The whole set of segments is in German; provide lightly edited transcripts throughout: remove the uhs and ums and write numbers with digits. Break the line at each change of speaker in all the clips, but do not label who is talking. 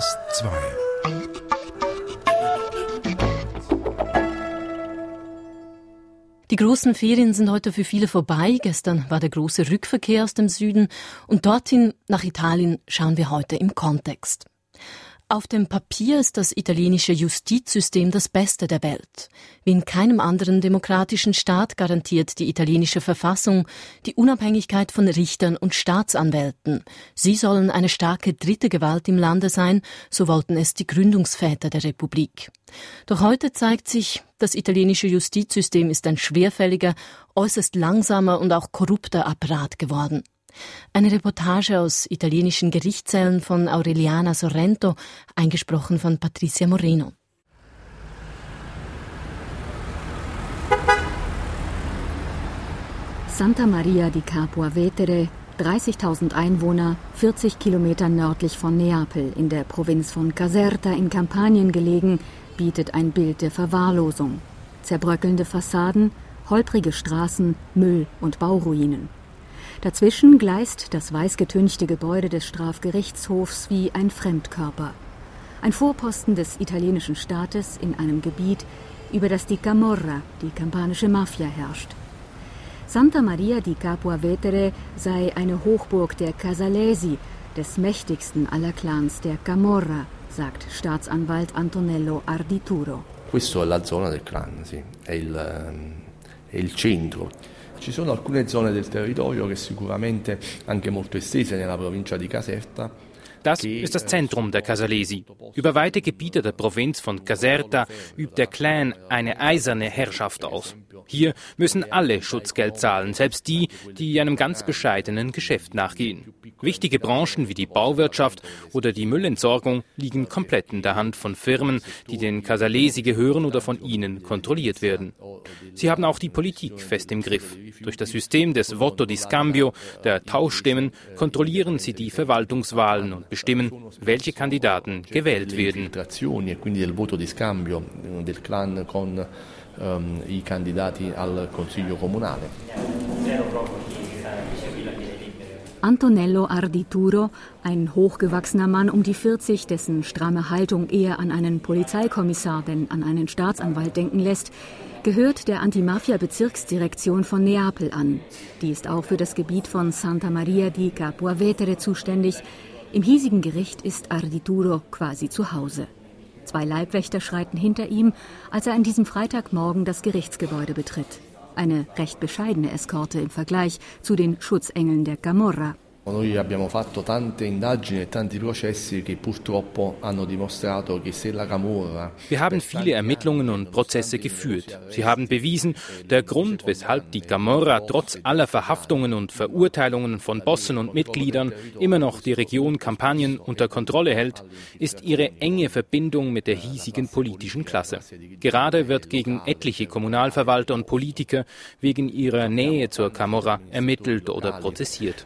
SRF 2.
Die großen Ferien sind heute für viele vorbei. Gestern war der große Rückverkehr aus dem Süden und dorthin nach Italien schauen wir heute im Kontext. Auf dem Papier ist das italienische Justizsystem das Beste der Welt. Wie in keinem anderen demokratischen Staat garantiert die italienische Verfassung die Unabhängigkeit von Richtern und Staatsanwälten. Sie sollen eine starke dritte Gewalt im Lande sein, so wollten es die Gründungsväter der Republik. Doch heute zeigt sich, das italienische Justizsystem ist ein schwerfälliger, äußerst langsamer und auch korrupter Apparat geworden. Eine Reportage aus italienischen Gerichtssälen von Aureliana Sorrento, eingesprochen von Patricia Moreno.
Santa Maria di Capua Vetere, 30.000 Einwohner, 40 Kilometer nördlich von Neapel in der Provinz von Caserta in Kampanien gelegen, bietet ein Bild der Verwahrlosung. Zerbröckelnde Fassaden, holprige Straßen, Müll und Bauruinen. Dazwischen gleist das weißgetünchte Gebäude des Strafgerichtshofs wie ein Fremdkörper. Ein Vorposten des italienischen Staates in einem Gebiet, über das die Camorra, die kampanische Mafia, herrscht. Santa Maria di Capua Vetere sei eine Hochburg der Casalesi, des mächtigsten aller Clans der Camorra, sagt Staatsanwalt Antonello Ardituro.
Questa è la zona del clan, sì, è il centro. Ci sono alcune zone del territorio che sicuramente anche molto estese nella provincia di Caserta.
Das ist das Zentrum der Casalesi. Über weite Gebiete der Provinz von Caserta übt der Clan eine eiserne Herrschaft aus. Hier müssen alle Schutzgeld zahlen, selbst die, die einem ganz bescheidenen Geschäft nachgehen. Wichtige Branchen wie die Bauwirtschaft oder die Müllentsorgung liegen komplett in der Hand von Firmen, die den Casalesi gehören oder von ihnen kontrolliert werden. Sie haben auch die Politik fest im Griff. Durch das System des Voto di Scambio, der Tauschstimmen, kontrollieren sie die Verwaltungswahlen und bestimmen, welche Kandidaten gewählt werden.
E quindi del voto di scambio del clan con I candidati al Consiglio Comunale.
Antonello Ardituro, ein hochgewachsener Mann um die 40, dessen stramme Haltung eher an einen Polizeikommissar denn an einen Staatsanwalt denken lässt, gehört der Antimafia-Bezirksdirektion von Neapel an. Die ist auch für das Gebiet von Santa Maria di Capua Vetere zuständig. Im hiesigen Gericht ist Ardituro quasi zu Hause. 2 Leibwächter schreiten hinter ihm, als er an diesem Freitagmorgen das Gerichtsgebäude betritt. Eine recht bescheidene Eskorte im Vergleich zu den Schutzengeln der Camorra.
Noi abbiamo fatto tante indagini e tanti processi che purtroppo hanno dimostrato che se la Camorra.
Wir haben viele Ermittlungen und Prozesse geführt. Sie haben bewiesen, der Grund, weshalb die Camorra trotz aller Verhaftungen und Verurteilungen von Bossen und Mitgliedern immer noch die Region Kampanien unter Kontrolle hält, ist ihre enge Verbindung mit der hiesigen politischen Klasse. Gerade wird gegen etliche Kommunalverwalter und Politiker wegen ihrer Nähe zur Camorra ermittelt oder prozessiert.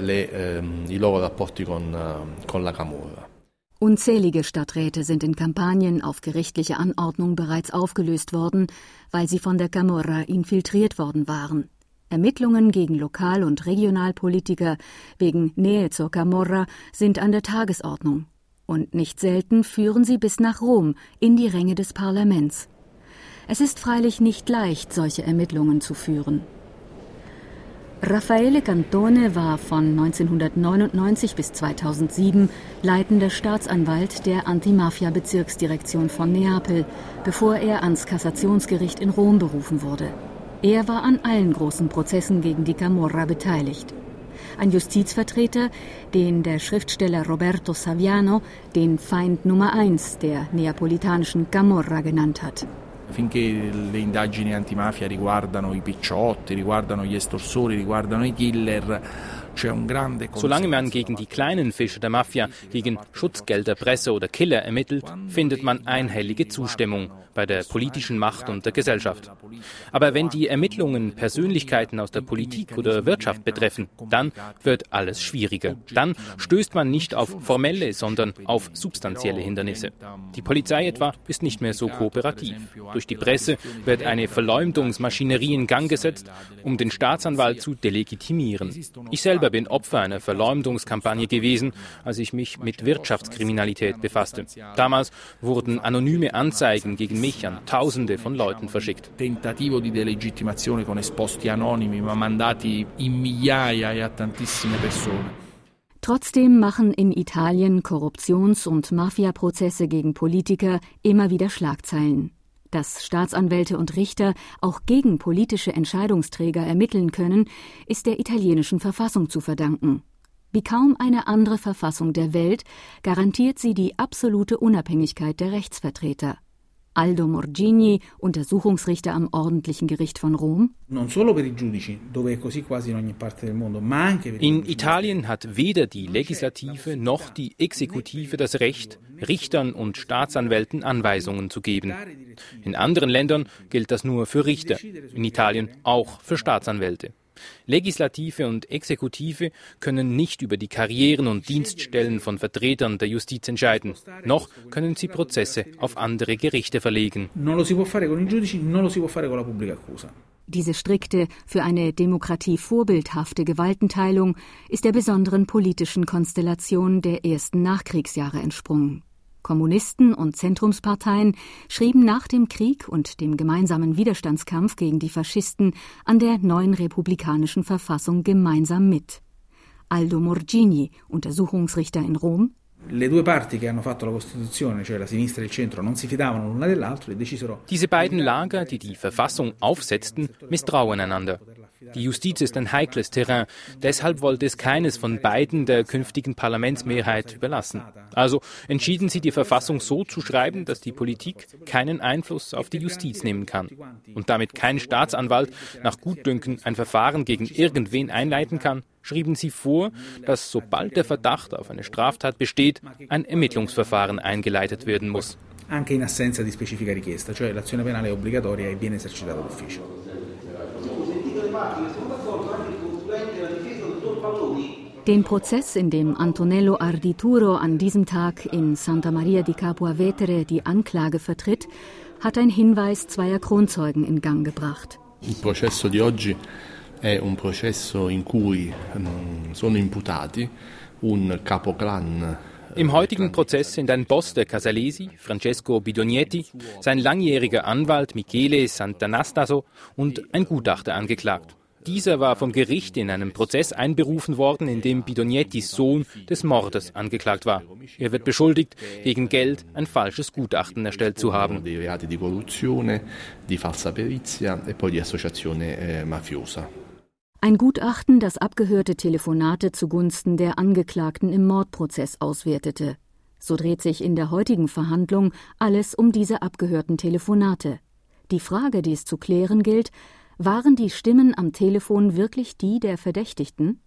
I loro rapporti con la Camorra.
Unzählige Stadträte sind in Kampanien auf gerichtliche Anordnung bereits aufgelöst worden, weil sie von der Camorra infiltriert worden waren. Ermittlungen gegen Lokal- und Regionalpolitiker wegen Nähe zur Camorra sind an der Tagesordnung. Und nicht selten führen sie bis nach Rom, in die Ränge des Parlaments. Es ist freilich nicht leicht, solche Ermittlungen zu führen. Raffaele Cantone war von 1999 bis 2007 leitender Staatsanwalt der Antimafia-Bezirksdirektion von Neapel, bevor er ans Kassationsgericht in Rom berufen wurde. Er war an allen großen Prozessen gegen die Camorra beteiligt. Ein Justizvertreter, den der Schriftsteller Roberto Saviano den Feind Nummer 1 der neapolitanischen Camorra genannt hat.
Finché le indagini antimafia riguardano i picciotti, riguardano gli estorsori, riguardano i killer,
Solange man gegen die kleinen Fische der Mafia, gegen Schutzgelderpresser oder Killer ermittelt, findet man einhellige Zustimmung bei der politischen Macht und der Gesellschaft. Aber wenn die Ermittlungen Persönlichkeiten aus der Politik oder Wirtschaft betreffen, dann wird alles schwieriger. Dann stößt man nicht auf formelle, sondern auf substanzielle Hindernisse. Die Polizei etwa ist nicht mehr so kooperativ. Durch die Presse wird eine Verleumdungsmaschinerie in Gang gesetzt, um den Staatsanwalt zu delegitimieren. Ich selber selber bin Opfer einer Verleumdungskampagne gewesen, als ich mich mit Wirtschaftskriminalität befasste. Damals wurden anonyme Anzeigen gegen mich an Tausende von Leuten verschickt.
Tentativo di delegittimazione con esposti anonimi, ma mandati in migliaia e a tantissime persone.
Trotzdem machen in Italien Korruptions- und Mafiaprozesse gegen Politiker immer wieder Schlagzeilen. Dass Staatsanwälte und Richter auch gegen politische Entscheidungsträger ermitteln können, ist der italienischen Verfassung zu verdanken. Wie kaum eine andere Verfassung der Welt garantiert sie die absolute Unabhängigkeit der Rechtsvertreter. Aldo Morgini, Untersuchungsrichter am Ordentlichen Gericht von Rom.
In Italien hat weder die Legislative noch die Exekutive das Recht, Richtern und Staatsanwälten Anweisungen zu geben. In anderen Ländern gilt das nur für Richter, in Italien auch für Staatsanwälte. Legislative und Exekutive können nicht über die Karrieren und Dienststellen von Vertretern der Justiz entscheiden, noch können sie Prozesse auf andere Gerichte verlegen.
Diese strikte, für eine Demokratie vorbildhafte Gewaltenteilung ist der besonderen politischen Konstellation der ersten Nachkriegsjahre entsprungen. Kommunisten und Zentrumsparteien schrieben nach dem Krieg und dem gemeinsamen Widerstandskampf gegen die Faschisten an der neuen republikanischen Verfassung gemeinsam mit. Aldo Morgini, Untersuchungsrichter in Rom.
Diese
beiden Lager, die die Verfassung aufsetzten, misstrauen einander. Die Justiz ist ein heikles Terrain, deshalb wollte es keines von beiden der künftigen Parlamentsmehrheit überlassen. Also entschieden sie, die Verfassung so zu schreiben, dass die Politik keinen Einfluss auf die Justiz nehmen kann und damit kein Staatsanwalt nach Gutdünken ein Verfahren gegen irgendwen einleiten kann, schrieben sie vor, dass sobald der Verdacht auf eine Straftat besteht, ein Ermittlungsverfahren eingeleitet werden muss.
Anche in assenza di specifica richiesta, cioè l'azione penale è obbligatoria e viene esercitata d'ufficio.
Den Prozess, in dem Antonello Ardituro an diesem Tag in Santa Maria di Capua Vetere die Anklage vertritt, hat ein Hinweis zweier Kronzeugen in Gang gebracht.
Il processo di oggi è un processo in cui sono imputati un capoclan.
Im heutigen Prozess sind ein Boss der Casalesi, Francesco Bidognetti, sein langjähriger Anwalt Michele Sant'Anastaso und ein Gutachter angeklagt. Dieser war vom Gericht in einem Prozess einberufen worden, in dem Bidognettis Sohn des Mordes angeklagt war. Er wird beschuldigt, gegen Geld ein falsches Gutachten erstellt zu haben.
Ein Gutachten, das abgehörte Telefonate zugunsten der Angeklagten im Mordprozess auswertete. So dreht sich in der heutigen Verhandlung alles um diese abgehörten Telefonate. Die Frage, die es zu klären gilt: Waren die Stimmen am Telefon wirklich die der Verdächtigten?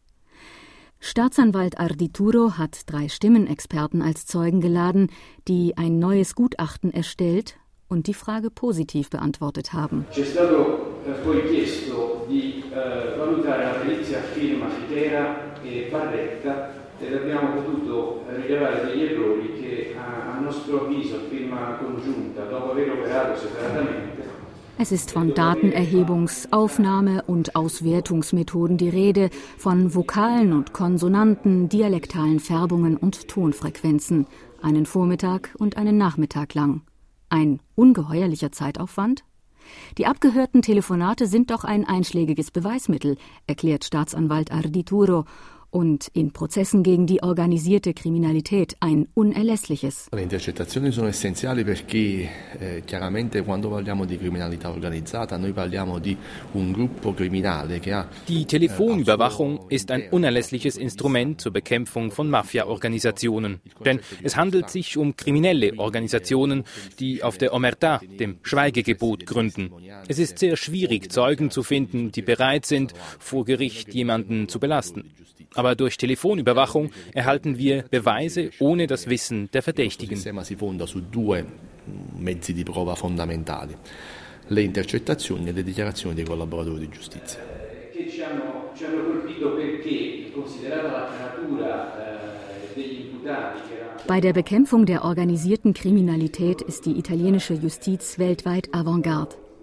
Staatsanwalt Ardituro hat 3 Stimmenexperten als Zeugen geladen, die ein neues Gutachten erstellt und die Frage positiv beantwortet haben.
C'è stato poi chiesto di valutare la perizia firma Fitera e Barretta ed abbiamo potuto rilevare degli errori che a nostro avviso firma congiunta, dopo aver operato separatamente.
Es ist von Datenerhebungs-, Aufnahme- und Auswertungsmethoden die Rede, von Vokalen und Konsonanten, dialektalen Färbungen und Tonfrequenzen, einen Vormittag und einen Nachmittag lang. Ein ungeheuerlicher Zeitaufwand? Die abgehörten Telefonate sind doch ein einschlägiges Beweismittel, erklärt Staatsanwalt Ardituro. Und in Prozessen gegen die organisierte Kriminalität ein unerlässliches.
Le intercettazioni sono essenziali perché chiaramente quando parliamo di criminalità organizzata noi parliamo di un gruppo criminale che ha.
Die Telefonüberwachung ist ein unerlässliches Instrument zur Bekämpfung von Mafia-Organisationen. Denn es handelt sich um kriminelle Organisationen, die auf der Omertà, dem Schweigegebot, gründen. Es ist sehr schwierig, Zeugen zu finden, die bereit sind, vor Gericht jemanden zu belasten. Aber durch Telefonüberwachung erhalten wir Beweise ohne das Wissen der Verdächtigen.
Il sistema si fonda su 2 mezzi di prova fondamentali: le intercettazioni e le dichiarazioni dei collaboratori di giustizia.
Che ci hanno colpito perché, considerata la natura degli imputati.
Bei der Bekämpfung der organisierten Kriminalität ist die italienische Justiz weltweit Avantgarde.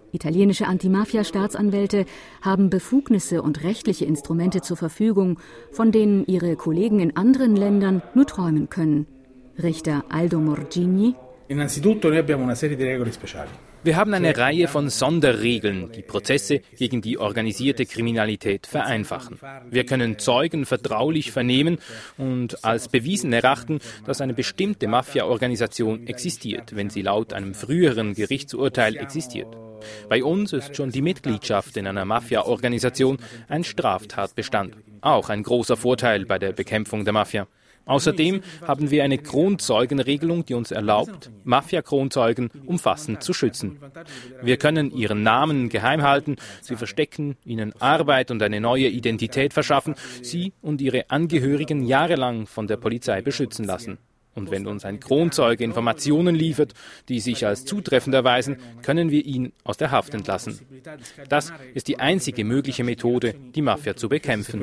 Italienische Antimafia-Staatsanwälte haben Befugnisse und rechtliche Instrumente zur Verfügung, von denen ihre Kollegen in anderen Ländern nur träumen können. Richter Aldo Morgini:
Innanzitutto noi abbiamo una serie di regole speciali.
Wir haben eine Reihe von Sonderregeln, die Prozesse gegen die organisierte Kriminalität vereinfachen. Wir können Zeugen vertraulich vernehmen und als bewiesen erachten, dass eine bestimmte Mafia-Organisation existiert, wenn sie laut einem früheren Gerichtsurteil existiert. Bei uns ist schon die Mitgliedschaft in einer Mafia-Organisation ein Straftatbestand. Auch ein großer Vorteil bei der Bekämpfung der Mafia. Außerdem haben wir eine Kronzeugenregelung, die uns erlaubt, Mafia-Kronzeugen umfassend zu schützen. Wir können ihren Namen geheim halten, sie verstecken, ihnen Arbeit und eine neue Identität verschaffen, sie und ihre Angehörigen jahrelang von der Polizei beschützen lassen. Und wenn uns ein Kronzeuge Informationen liefert, die sich als zutreffend erweisen, können wir ihn aus der Haft entlassen. Das ist die einzige mögliche Methode, die Mafia zu bekämpfen.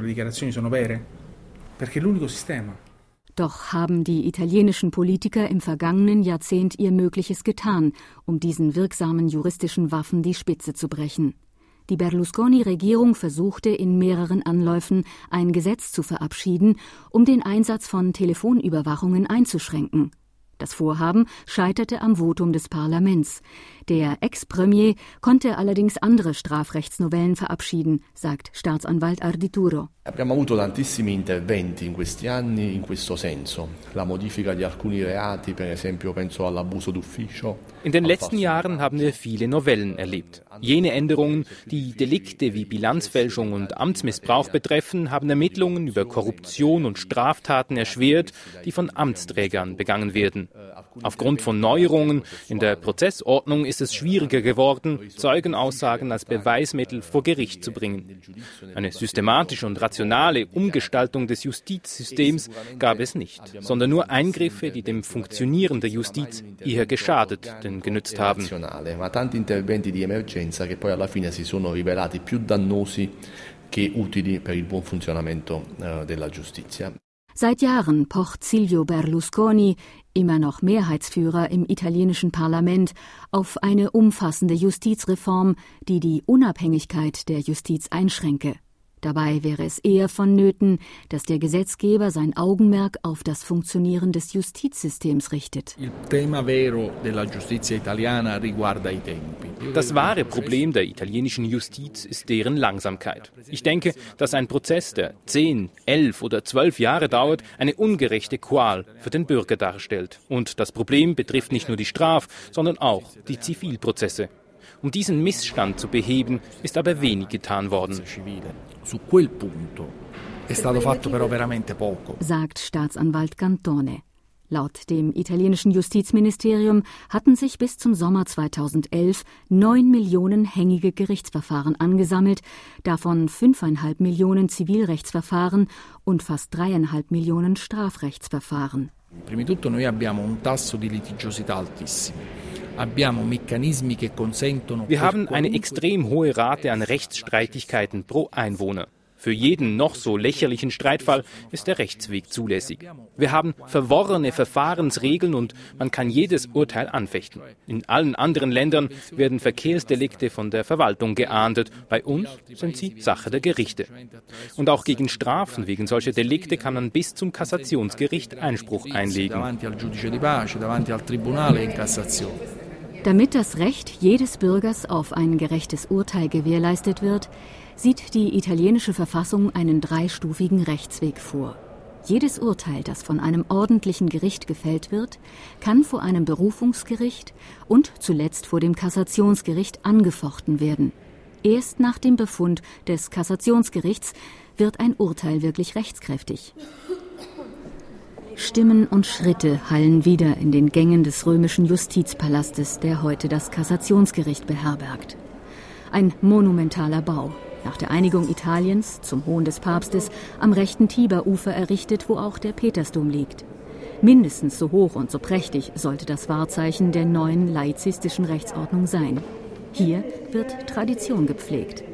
Doch haben die italienischen Politiker im vergangenen Jahrzehnt ihr Mögliches getan, um diesen wirksamen juristischen Waffen die Spitze zu brechen. Die Berlusconi-Regierung versuchte in mehreren Anläufen, ein Gesetz zu verabschieden, um den Einsatz von Telefonüberwachungen einzuschränken. Das Vorhaben scheiterte am Votum des Parlaments. Der Ex-Premier konnte allerdings andere Strafrechtsnovellen verabschieden, sagt Staatsanwalt Ardituro.
Abbiamo avuto tantissimi interventi in questi anni in questo senso. La modifica di alcuni reati, per esempio penso all'abuso d'ufficio.
In den letzten Jahren haben wir viele Novellen erlebt. Jene Änderungen, die Delikte wie Bilanzfälschung und Amtsmissbrauch betreffen, haben Ermittlungen über Korruption und Straftaten erschwert, die von Amtsträgern begangen werden. Aufgrund von Neuerungen in der Prozessordnung ist es schwieriger geworden, Zeugenaussagen als Beweismittel vor Gericht zu bringen. Eine systematische und rationale Umgestaltung des Justizsystems gab es nicht, sondern nur Eingriffe, die dem Funktionieren der Justiz eher geschadet denn genützt haben.
Ma tanti interventi di emergenza che poi alla fine si sono rivelati più dannosi che utili per il buon funzionamento della giustizia.
Seit Jahren pocht Silvio Berlusconi, immer noch Mehrheitsführer im italienischen Parlament, auf eine umfassende Justizreform, die die Unabhängigkeit der Justiz einschränke. Dabei wäre es eher vonnöten, dass der Gesetzgeber sein Augenmerk auf das Funktionieren des Justizsystems richtet.
Das wahre Problem der italienischen Justiz ist deren Langsamkeit. Ich denke, dass ein Prozess, der 10, 11 oder 12 Jahre dauert, eine ungerechte Qual für den Bürger darstellt. Und das Problem betrifft nicht nur die Straf-, sondern auch die Zivilprozesse. Um diesen Missstand zu beheben, ist aber wenig getan worden.
Sagt Staatsanwalt Cantone. Laut dem italienischen Justizministerium hatten sich bis zum Sommer 2011 9 Millionen hängige Gerichtsverfahren angesammelt, davon 5,5 Millionen Zivilrechtsverfahren und fast 3,5 Millionen Strafrechtsverfahren.
Prima di tutto noi abbiamo un tasso di litigiosità altissimo.
Wir haben eine extrem hohe Rate an Rechtsstreitigkeiten pro Einwohner. Für jeden noch so lächerlichen Streitfall ist der Rechtsweg zulässig. Wir haben verworrene Verfahrensregeln und man kann jedes Urteil anfechten. In allen anderen Ländern werden Verkehrsdelikte von der Verwaltung geahndet. Bei uns sind sie Sache der Gerichte. Und auch gegen Strafen wegen solcher Delikte kann man bis zum Kassationsgericht Einspruch einlegen.
Damit das Recht jedes Bürgers auf ein gerechtes Urteil gewährleistet wird, sieht die italienische Verfassung einen dreistufigen Rechtsweg vor. Jedes Urteil, das von einem ordentlichen Gericht gefällt wird, kann vor einem Berufungsgericht und zuletzt vor dem Kassationsgericht angefochten werden. Erst nach dem Befund des Kassationsgerichts wird ein Urteil wirklich rechtskräftig. Stimmen und Schritte hallen wieder in den Gängen des römischen Justizpalastes, der heute das Kassationsgericht beherbergt. Ein monumentaler Bau, nach der Einigung Italiens zum Hohn des Papstes am rechten Tiberufer errichtet, wo auch der Petersdom liegt. Mindestens so hoch und so prächtig sollte das Wahrzeichen der neuen laizistischen Rechtsordnung sein. Hier wird Tradition gepflegt.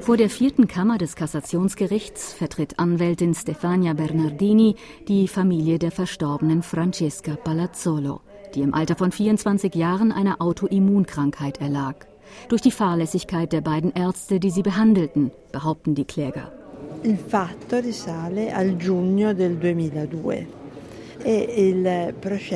Vor der 4. Kammer des Kassationsgerichts vertritt Anwältin Stefania Bernardini die Familie der verstorbenen Francesca Palazzolo, die im Alter von 24 Jahren einer Autoimmunkrankheit erlag. Durch die Fahrlässigkeit der beiden Ärzte, die sie behandelten, behaupten die Kläger.
Il fatto risale al giugno del 2002. Der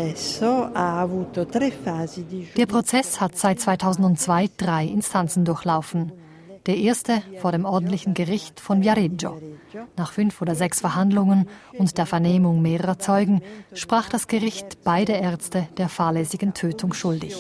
Prozess hat seit 2002 3 Instanzen durchlaufen. Der erste vor dem ordentlichen Gericht von Viareggio. Nach 5 oder 6 Verhandlungen und der Vernehmung mehrerer Zeugen sprach das Gericht beide Ärzte der fahrlässigen Tötung schuldig.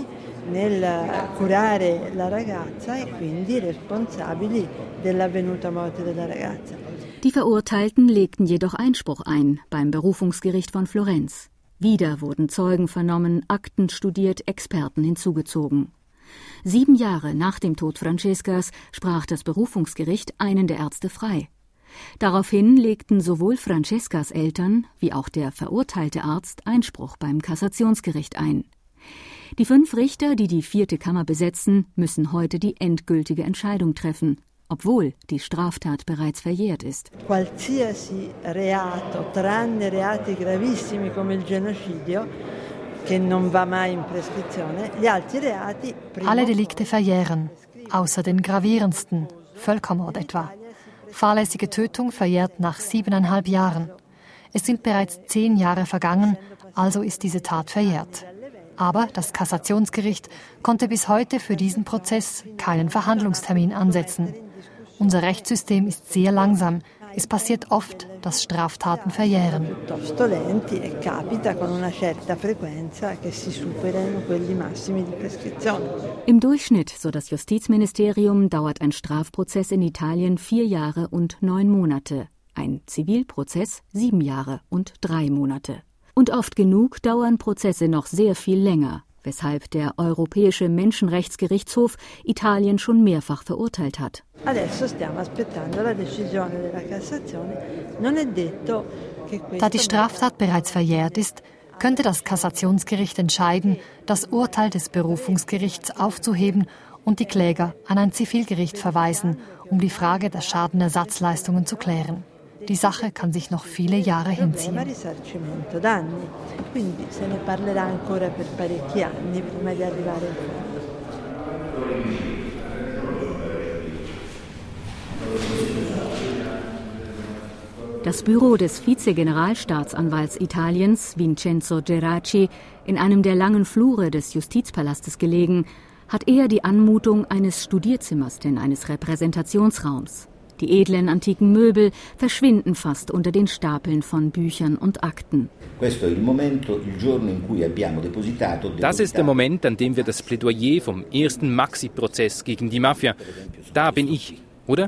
Die Verurteilten legten jedoch Einspruch ein beim Berufungsgericht von Florenz. Wieder wurden Zeugen vernommen, Akten studiert, Experten hinzugezogen. 7 Jahre nach dem Tod Francescas sprach das Berufungsgericht einen der Ärzte frei. Daraufhin legten sowohl Francescas Eltern wie auch der verurteilte Arzt Einspruch beim Kassationsgericht ein. Die 5 Richter, die die 4. Kammer besetzen, müssen heute die endgültige Entscheidung treffen, obwohl die Straftat bereits verjährt ist.
Qualsiasi reato, tranne reati gravissimi come il genocidio, che non va mai in prescrizione, gli altri reati.
Alle Delikte verjähren, außer den gravierendsten, Völkermord etwa. Fahrlässige Tötung verjährt nach 7,5 Jahren. Es sind bereits 10 Jahre vergangen, also ist diese Tat verjährt. Aber das Kassationsgericht konnte bis heute für diesen Prozess keinen Verhandlungstermin ansetzen. Unser Rechtssystem ist sehr langsam. Es passiert oft, dass Straftaten verjähren.
Im Durchschnitt, so das Justizministerium, dauert ein Strafprozess in Italien 4 Jahre und 9 Monate. Ein Zivilprozess 7 Jahre und 3 Monate. Und oft genug dauern Prozesse noch sehr viel länger, weshalb der Europäische Menschenrechtsgerichtshof Italien schon mehrfach verurteilt hat.
Da die Straftat bereits verjährt ist, könnte das Kassationsgericht entscheiden, das Urteil des Berufungsgerichts aufzuheben und die Kläger an ein Zivilgericht verweisen, um die Frage der Schadenersatzleistungen zu klären. Die Sache kann sich noch viele Jahre hinziehen.
Das Büro des Vizegeneralstaatsanwalts Italiens, Vincenzo Geraci, in einem der langen Flure des Justizpalastes gelegen, hat eher die Anmutung eines Studierzimmers denn eines Repräsentationsraums. Die edlen antiken Möbel verschwinden fast unter den Stapeln von Büchern und Akten.
Das ist der Moment, an dem wir das Plädoyer vom ersten Maxi-Prozess gegen die Mafia. Da bin ich, oder?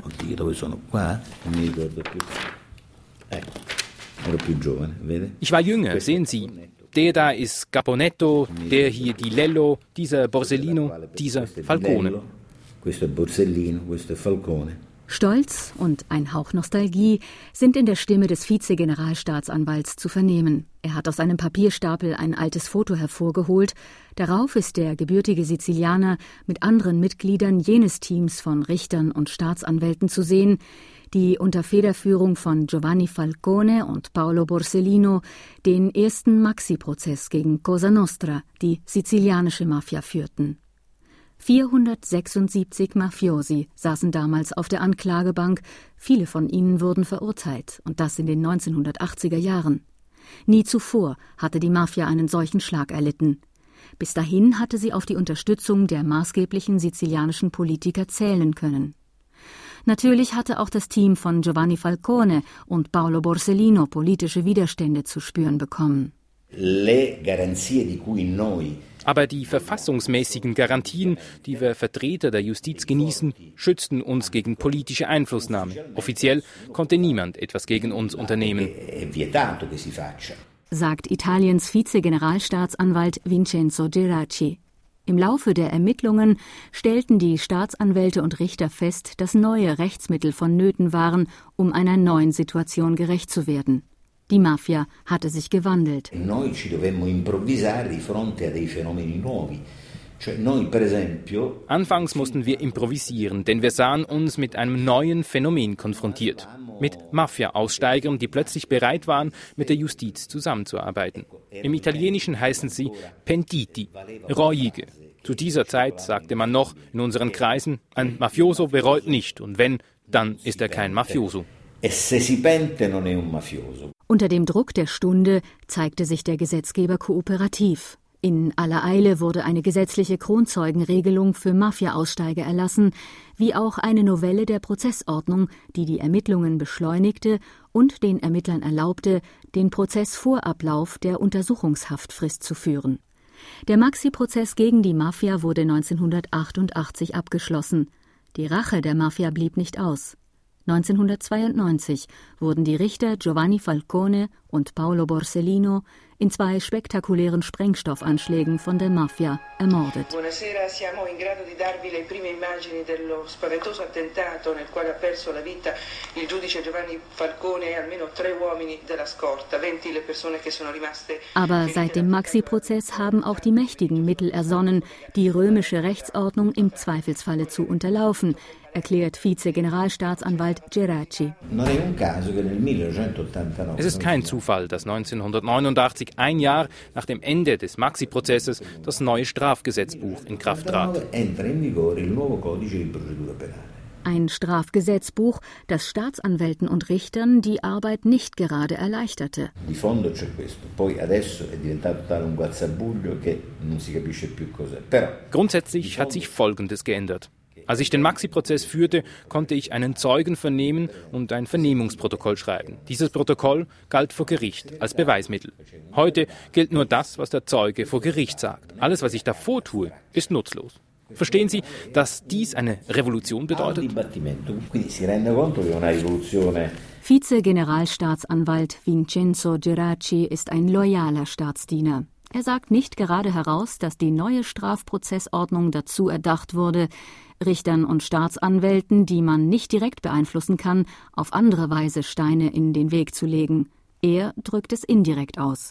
Ich war jünger, sehen Sie. Der da ist Caponetto, der hier Di Lello, dieser Borsellino, dieser Falcone.
Stolz und ein Hauch Nostalgie sind in der Stimme des Vizegeneralstaatsanwalts zu vernehmen. Er hat aus einem Papierstapel ein altes Foto hervorgeholt. Darauf ist der gebürtige Sizilianer mit anderen Mitgliedern jenes Teams von Richtern und Staatsanwälten zu sehen, die unter Federführung von Giovanni Falcone und Paolo Borsellino den ersten Maxi-Prozess gegen Cosa Nostra, die sizilianische Mafia, führten. 476 Mafiosi saßen damals auf der Anklagebank, viele von ihnen wurden verurteilt, und das in den 1980er Jahren. Nie zuvor hatte die Mafia einen solchen Schlag erlitten. Bis dahin hatte sie auf die Unterstützung der maßgeblichen sizilianischen Politiker zählen können. Natürlich hatte auch das Team von Giovanni Falcone und Paolo Borsellino politische Widerstände zu spüren bekommen.
Aber die verfassungsmäßigen Garantien, die wir Vertreter der Justiz genießen, schützten uns gegen politische Einflussnahme. Offiziell konnte niemand etwas gegen uns unternehmen.
Sagt Italiens Vizegeneralstaatsanwalt Vincenzo Geraci. Im Laufe der Ermittlungen stellten die Staatsanwälte und Richter fest, dass neue Rechtsmittel vonnöten waren, um einer neuen Situation gerecht zu werden. Die Mafia hatte sich gewandelt.
Anfangs mussten wir improvisieren, denn wir sahen uns mit einem neuen Phänomen konfrontiert. Mit Mafia-Aussteigern, die plötzlich bereit waren, mit der Justiz zusammenzuarbeiten. Im Italienischen heißen sie Pentiti, Reuige. Zu dieser Zeit sagte man noch in unseren Kreisen, ein Mafioso bereut nicht und wenn, dann ist er kein Mafioso.
Unter dem Druck der Stunde zeigte sich der Gesetzgeber kooperativ. In aller Eile wurde eine gesetzliche Kronzeugenregelung für Mafia-Aussteiger erlassen, wie auch eine Novelle der Prozessordnung, die die Ermittlungen beschleunigte und den Ermittlern erlaubte, den Prozess vor Ablauf der Untersuchungshaftfrist zu führen. Der Maxi-Prozess gegen die Mafia wurde 1988 abgeschlossen. Die Rache der Mafia blieb nicht aus. 1992 wurden die Richter Giovanni Falcone und Paolo Borsellino in 2 spektakulären Sprengstoffanschlägen von der Mafia ermordet.
Buonasera, siamo in grado di darvi le prime immagini dello spaventoso attentato nel quale ha perso la vita il giudice Giovanni Falcone e almeno 3 uomini della scorta, 20 le persone che sono rimaste.
Aber seit dem Maxi-Prozess haben auch die Mächtigen Mittel ersonnen, die römische Rechtsordnung im Zweifelsfalle zu unterlaufen, erklärt Vize-Generalstaatsanwalt Geraci.
Es ist kein Zufall, dass 1989, ein Jahr nach dem Ende des Maxi-Prozesses, das neue Strafgesetzbuch in Kraft trat.
Ein Strafgesetzbuch, das Staatsanwälten und Richtern die Arbeit nicht gerade erleichterte.
Grundsätzlich hat sich Folgendes geändert. Als ich den Maxi-Prozess führte, konnte ich einen Zeugen vernehmen und ein Vernehmungsprotokoll schreiben. Dieses Protokoll galt vor Gericht als Beweismittel. Heute gilt nur das, was der Zeuge vor Gericht sagt. Alles, was ich davor tue, ist nutzlos. Verstehen Sie, dass dies eine Revolution bedeutet?
Vize-Generalstaatsanwalt Vincenzo Geraci ist ein loyaler Staatsdiener. Er sagt nicht gerade heraus, dass die neue Strafprozessordnung dazu erdacht wurde, Richtern und Staatsanwälten, die man nicht direkt beeinflussen kann, auf andere Weise Steine in den Weg zu legen. Er drückt es indirekt aus.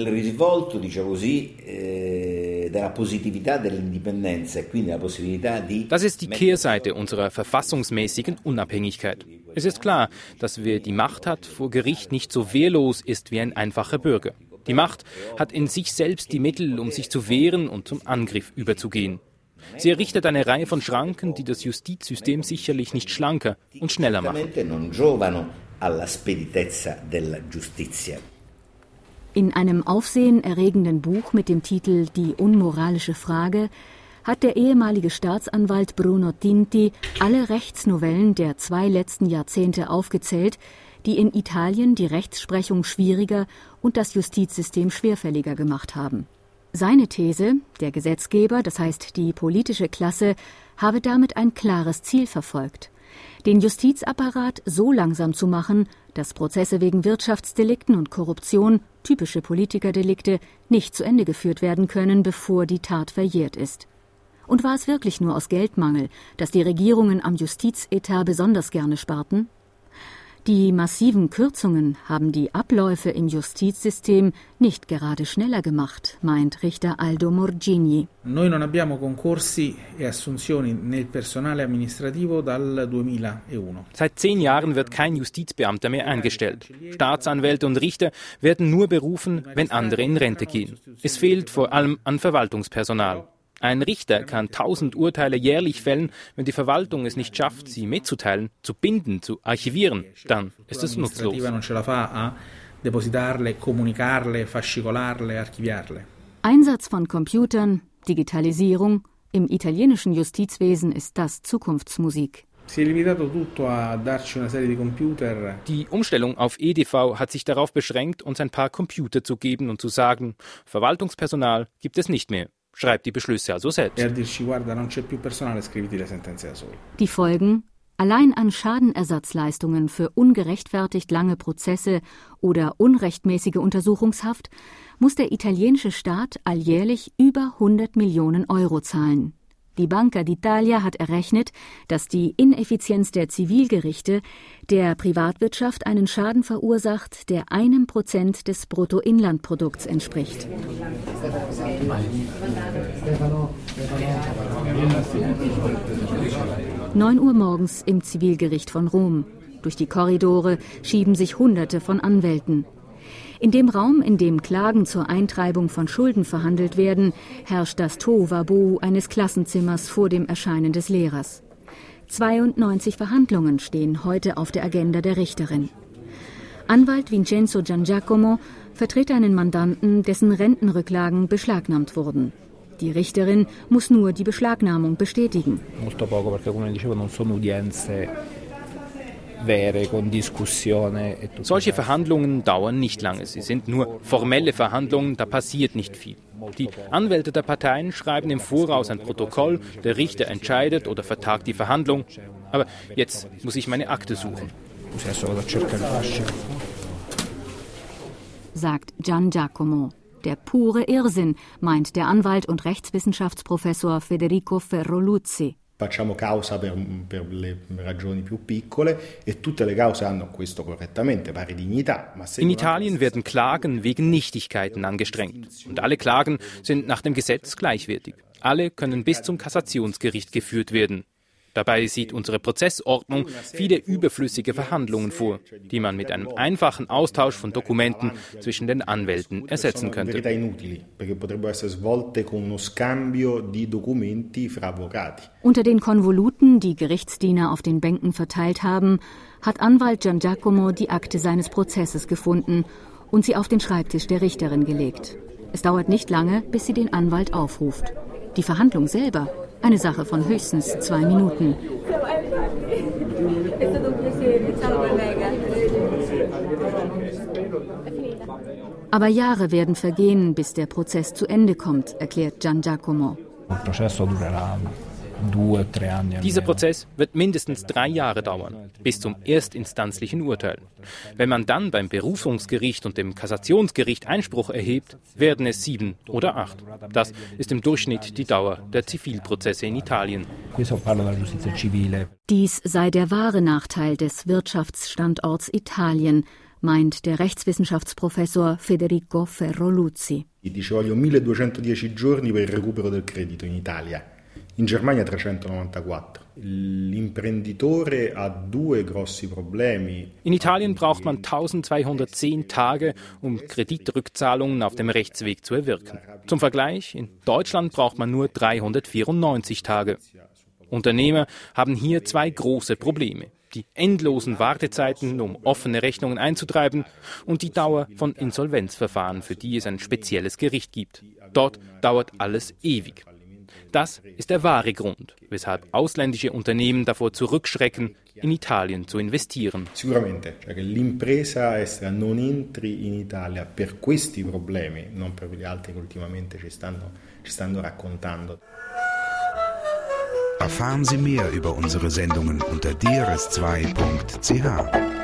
Das ist die Kehrseite unserer verfassungsmäßigen Unabhängigkeit. Es ist klar, dass wer die Macht hat, vor Gericht nicht so wehrlos ist wie ein einfacher Bürger. Die Macht hat in sich selbst die Mittel, um sich zu wehren und zum Angriff überzugehen. Sie errichtet eine Reihe von Schranken, die das Justizsystem sicherlich nicht schlanker und schneller machen.
In einem aufsehenerregenden Buch mit dem Titel »Die unmoralische Frage« hat der ehemalige Staatsanwalt Bruno Tinti alle Rechtsnovellen der 2 letzten Jahrzehnte aufgezählt, die in Italien die Rechtsprechung schwieriger und das Justizsystem schwerfälliger gemacht haben. Seine These, der Gesetzgeber, das heißt die politische Klasse, habe damit ein klares Ziel verfolgt: den Justizapparat so langsam zu machen, dass Prozesse wegen Wirtschaftsdelikten und Korruption, typische Politikerdelikte, nicht zu Ende geführt werden können, bevor die Tat verjährt ist. Und war es wirklich nur aus Geldmangel, dass die Regierungen am Justizetat besonders gerne sparten? Die massiven Kürzungen haben die Abläufe im Justizsystem nicht gerade schneller gemacht, meint Richter Aldo Morgini.
Noi non abbiamo concorsi e assunzioni nel personale amministrativo dal 2001.
Seit 10 Jahren wird kein Justizbeamter mehr eingestellt. Staatsanwälte und Richter werden nur berufen, wenn andere in Rente gehen. Es fehlt vor allem an Verwaltungspersonal. Ein Richter kann 1000 Urteile jährlich fällen, wenn die Verwaltung es nicht schafft, sie mitzuteilen, zu binden, zu archivieren, dann ist es nutzlos.
Einsatz von Computern, Digitalisierung, im italienischen Justizwesen ist das Zukunftsmusik.
Die Umstellung auf EDV hat sich darauf beschränkt, uns ein paar Computer zu geben und zu sagen, Verwaltungspersonal gibt es nicht mehr. Schreibt die Beschlüsse also selbst.
Die Folgen? Allein an Schadenersatzleistungen für ungerechtfertigt lange Prozesse oder unrechtmäßige Untersuchungshaft muss der italienische Staat alljährlich über 100 Millionen Euro zahlen. Die Banca d'Italia hat errechnet, dass die Ineffizienz der Zivilgerichte der Privatwirtschaft einen Schaden verursacht, der 1% des Bruttoinlandprodukts entspricht. 9 Uhr morgens im Zivilgericht von Rom. Durch die Korridore schieben sich Hunderte von Anwälten. In dem Raum, in dem Klagen zur Eintreibung von Schulden verhandelt werden, herrscht das Tohuwabohu eines Klassenzimmers vor dem Erscheinen des Lehrers. 92 Verhandlungen stehen heute auf der Agenda der Richterin. Anwalt Vincenzo Giangiacomo vertritt einen Mandanten, dessen Rentenrücklagen beschlagnahmt wurden. Die Richterin muss nur die Beschlagnahmung bestätigen.
Solche Verhandlungen dauern nicht lange. Sie sind nur formelle Verhandlungen, da passiert nicht viel. Die Anwälte der Parteien schreiben im Voraus ein Protokoll, der Richter entscheidet oder vertagt die Verhandlung. Aber jetzt muss ich meine Akte suchen.
Sagt Giangiacomo. Der pure Irrsinn, meint der Anwalt und Rechtswissenschaftsprofessor Federico Ferroluzzi.
Facciamo causa per le ragioni più piccole e tutte le cause hanno questo correttamente, pari dignità.
In Italien werden Klagen wegen Nichtigkeiten angestrengt. Und alle Klagen sind nach dem Gesetz gleichwertig. Alle können bis zum Kassationsgericht geführt werden. Dabei sieht unsere Prozessordnung viele überflüssige Verhandlungen vor, die man mit einem einfachen Austausch von Dokumenten zwischen den Anwälten ersetzen könnte.
Unter den Konvoluten, die Gerichtsdiener auf den Bänken verteilt haben, hat Anwalt Giangiacomo die Akte seines Prozesses gefunden und sie auf den Schreibtisch der Richterin gelegt. Es dauert nicht lange, bis sie den Anwalt aufruft. Die Verhandlung selber, eine Sache von höchstens 2 Minuten. Aber Jahre werden vergehen, bis der Prozess zu Ende kommt, erklärt Giangiacomo.
Dieser Prozess wird mindestens 3 Jahre dauern, bis zum erstinstanzlichen Urteil. Wenn man dann beim Berufungsgericht und dem Kassationsgericht Einspruch erhebt, werden es 7 oder 8. Das ist im Durchschnitt die Dauer der Zivilprozesse in Italien.
Dies sei der wahre Nachteil des Wirtschaftsstandorts Italien, meint der Rechtswissenschaftsprofessor Federico Ferroluzzi.
Ci vogliono 1210 giorni per il recupero del credito in Italia. In Germania 394. L'imprenditore ha 2 grossi problemi.
In Italien braucht man 1210 Tage, um Kreditrückzahlungen auf dem Rechtsweg zu erwirken. Zum Vergleich, in Deutschland braucht man nur 394 Tage. Unternehmer haben hier 2 große Probleme. Die endlosen Wartezeiten, um offene Rechnungen einzutreiben, und die Dauer von Insolvenzverfahren, für die es ein spezielles Gericht gibt. Dort dauert alles ewig. Das ist der wahre Grund, weshalb ausländische Unternehmen davor zurückschrecken, in Italien zu investieren.
Sicuramente, cioè che l'impresa estera non entri in Italia per questi problemi, non per gli altri che ultimamente ci stanno raccontando.
Erfahren Sie mehr über unsere Sendungen unter drs2.ch.